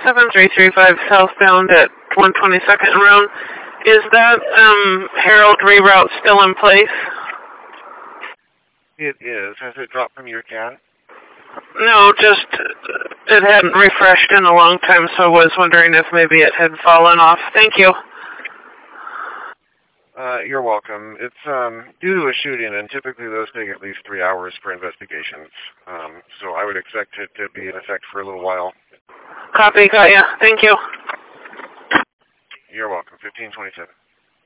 7335 southbound at 122nd and Roan. Is that Herald reroute still in place? It is. Has it dropped from your CAD? No, just it hadn't refreshed in a long time, so I was wondering if maybe it had fallen off. Thank you. You're welcome. It's due to a shooting, and typically those take at least 3 hours for investigations. So I would expect it to be in effect for a little while. Copy, got ya. Thank you. You're welcome. 1527.